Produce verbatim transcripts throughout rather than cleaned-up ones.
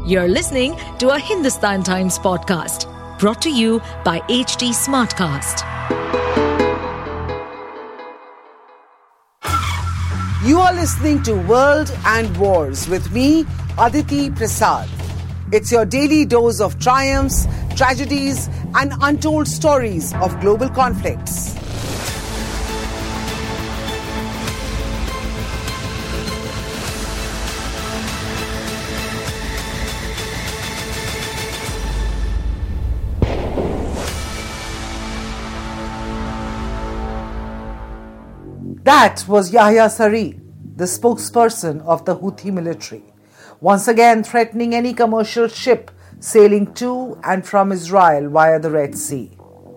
You're listening to a Hindustan Times podcast brought to you by H T Smartcast. You are listening to World and Wars with me, Aditi Prasad. It's your daily dose of triumphs, tragedies, and untold stories of global conflicts. That was Yahya Saree, the spokesperson of the Houthi military, once again threatening any commercial ship sailing to and from Israel via the Red Sea.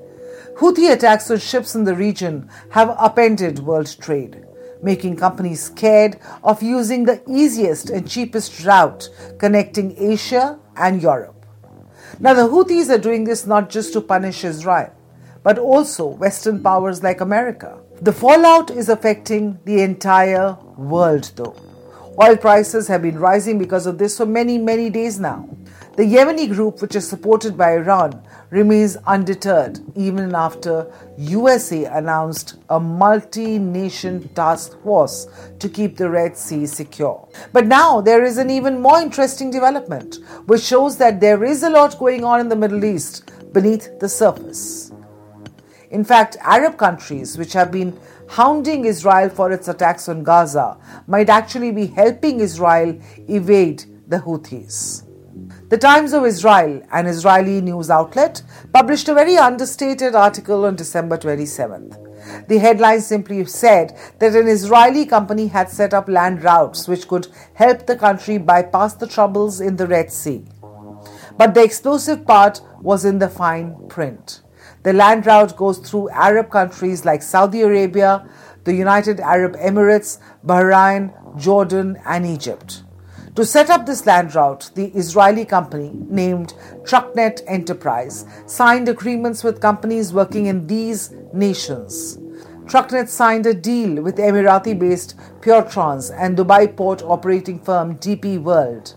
Houthi attacks on ships in the region have upended world trade, making companies scared of using the easiest and cheapest route connecting Asia and Europe. Now, the Houthis are doing this not just to punish Israel, but also Western powers like America. The fallout is affecting the entire world though. Oil prices have been rising because of this for many, many days now. The Yemeni group, which is supported by Iran, remains undeterred even after U S A announced a multi-nation task force to keep the Red Sea secure. But now there is an even more interesting development, which shows that there is a lot going on in the Middle East beneath the surface. In fact, Arab countries which have been hounding Israel for its attacks on Gaza might actually be helping Israel evade the Houthis. The Times of Israel, an Israeli news outlet, published a very understated article on December twenty-seventh. The headline simply said that an Israeli company had set up land routes which could help the country bypass the troubles in the Red Sea. But the explosive part was in the fine print. The land route goes through Arab countries like Saudi Arabia, the United Arab Emirates, Bahrain, Jordan, and Egypt. To set up this land route, the Israeli company, named Trucknet Enterprise, signed agreements with companies working in these nations. Trucknet signed a deal with Emirati-based PureTrans and Dubai port operating firm D P World.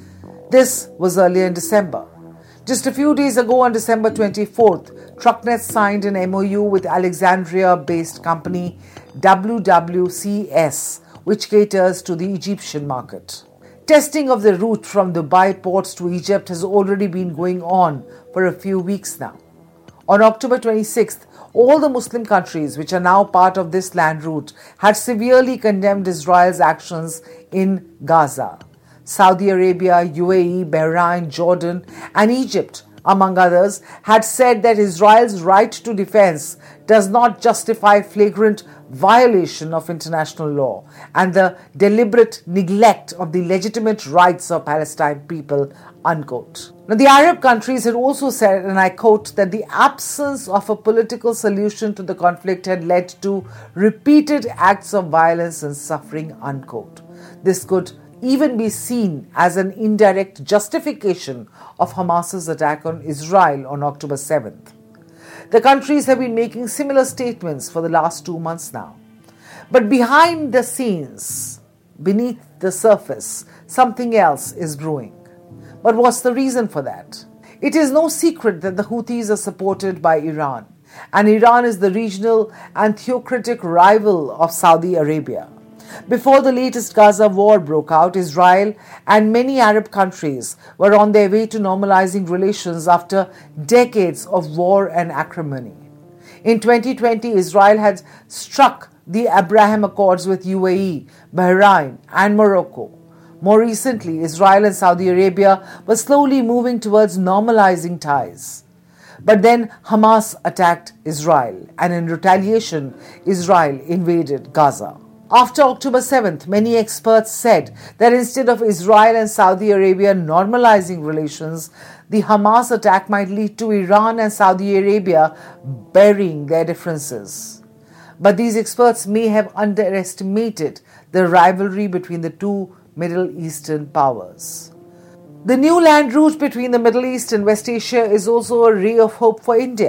This was earlier in December. Just a few days ago, on December twenty-fourth, Trucknet signed an M O U with Alexandria-based company W W C S, which caters to the Egyptian market. Testing of the route from Dubai ports to Egypt has already been going on for a few weeks now. On October twenty-sixth, all the Muslim countries which are now part of this land route had severely condemned Israel's actions in Gaza. Saudi Arabia, U A E, Bahrain, Jordan, and Egypt, among others, had said that Israel's right to defense does not justify flagrant violation of international law and the deliberate neglect of the legitimate rights of Palestine people, unquote. Now, the Arab countries had also said, and I quote, that the absence of a political solution to the conflict had led to repeated acts of violence and suffering, unquote. This could even be seen as an indirect justification of Hamas's attack on Israel on October seventh. The countries have been making similar statements for the last two months now. But behind the scenes, beneath the surface, something else is brewing. But what's the reason for that? It is no secret that the Houthis are supported by Iran, and Iran is the regional and theocratic rival of Saudi Arabia. Before the latest Gaza war broke out, Israel and many Arab countries were on their way to normalizing relations after decades of war and acrimony. In twenty twenty, Israel had struck the Abraham Accords with U A E, Bahrain, and Morocco. More recently, Israel and Saudi Arabia were slowly moving towards normalizing ties. But then Hamas attacked Israel, and in retaliation, Israel invaded Gaza. After October seventh, many experts said that instead of Israel and Saudi Arabia normalizing relations, the Hamas attack might lead to Iran and Saudi Arabia burying their differences. But these experts may have underestimated the rivalry between the two Middle Eastern powers. The new land route between the Middle East and West Asia is also a ray of hope for India.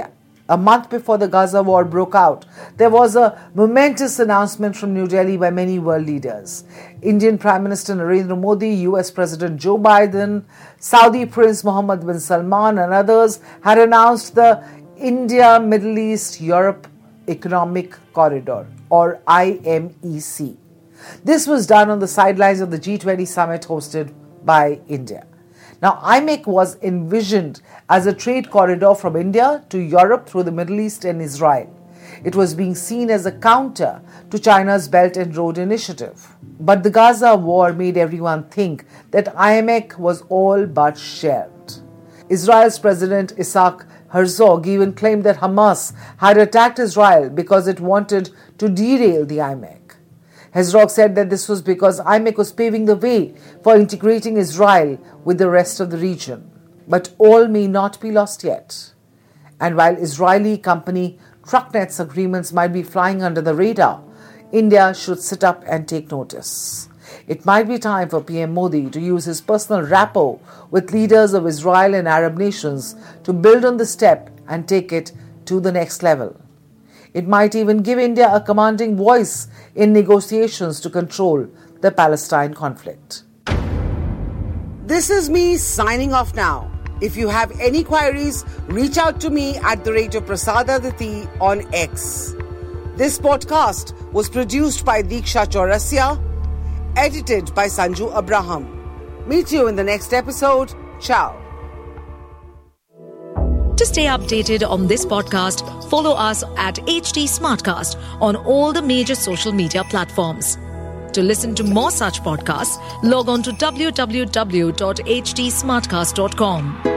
A month before the Gaza war broke out, there was a momentous announcement from New Delhi by many world leaders. Indian Prime Minister Narendra Modi, U S President Joe Biden, Saudi Prince Mohammed bin Salman and others had announced the India Middle East Europe Economic Corridor, or I M E C. This was done on the sidelines of the G twenty summit hosted by India. Now, I M E C was envisioned as a trade corridor from India to Europe through the Middle East and Israel. It was being seen as a counter to China's Belt and Road Initiative. But the Gaza war made everyone think that I M E C was all but shelved. Israel's President Isaac Herzog even claimed that Hamas had attacked Israel because it wanted to derail the I M E C. Herzog said that this was because I M E C was paving the way for integrating Israel with the rest of the region. But all may not be lost yet. And while Israeli company Trucknet's agreements might be flying under the radar, India should sit up and take notice. It might be time for P M Modi to use his personal rapport with leaders of Israel and Arab nations to build on the step and take it to the next level. It might even give India a commanding voice in negotiations to control the Palestine conflict. This is me signing off now. If you have any queries, reach out to me at the rate of Prasad Aditi on X. This podcast was produced by Diksha Chaurasia, edited by Sanju Abraham. Meet you in the next episode. Ciao. To stay updated on this podcast, follow us at H T Smartcast on all the major social media platforms. To listen to more such podcasts, log on to w w w dot h t smartcast dot com.